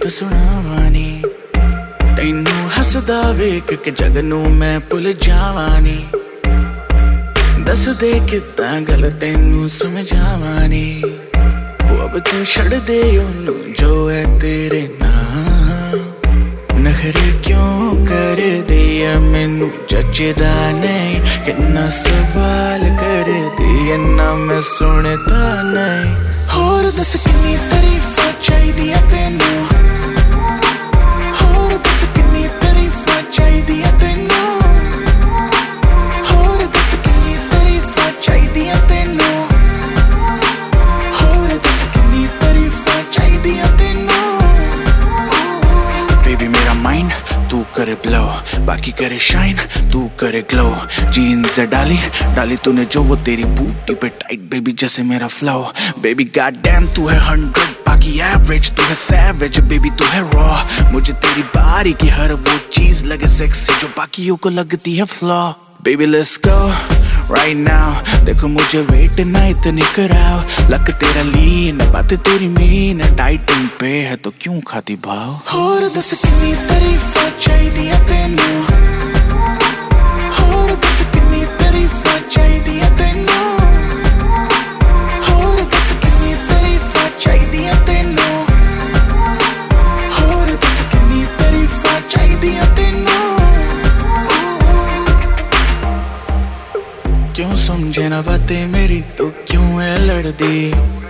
सुनावानी तैनू हसदा वेख के जग नू मैं भुल जावानी दस दे कितां गल तैनू समझावानी अब तू छड़ दे ओनू जो है तेरे नाम नखरे क्यों कर दिया मैनू जचदा नहीं किन्ना सवाल कर दिया ना मैं सुनता नहीं होर दस किन्नी तारीफां चाहिदियां तैनू होर दस किन्नी तारीफां चाहिदियां तैनू होर दस किन्नी तारीफां चाहिदियां तैनू होर दस किन्नी तारीफां चाहिदियां तैनू बेबी मेरा माइंड तू करे ब्लो बाकी करे शाइन तू करे ग्लो जीन्स डाली डाली तूने जो वो तेरी बूटी पे टाइट बेबी जैसे मेरा फ्लो बेबी गॉड डैम तू है 100 बाकी एवरेज तू है सैवेज बेबी तू है रॉ मुझे तेरी बारी की हर वो चीज लगे सेक्सी जो बाकियों को लगती है flaw baby let's go right now देखो मुझे वेट ना इतनी कराओ लक तेरा लीन बात तेरी मीन डाइटिंग पे है तो क्यों खाती भाव होर दस किन्नी तारीफां चाहिदियां तैनू होर दस किन्नी तारीफां चाहिदियां तैनू होर दस किन्नी तारीफां चाहिदियां तैनू होर दस किन्नी तारीफां चाहिदियां तैनू क्यों समझे ना बातें मेरी तो क्यों है लड़दी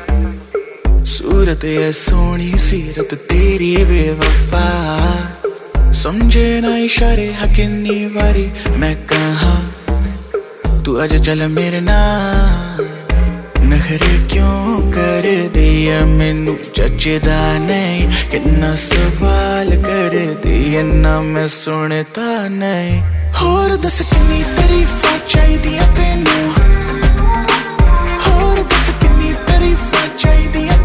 सूरत है सोनी सीरत तेरी बेवफा समझे ना इशारे हकिन्नी वारी मैं कहा तू आज चल मेरे नाल नखरे क्यों कर दिया मैनू जचदा नहीं किन्ना सवाल कर दिया ना मैं सुनता नहीं होर दस किन्नी तारीफां चाहिदियां तैनू होर दस किन्नी तारीफां चाहिदियां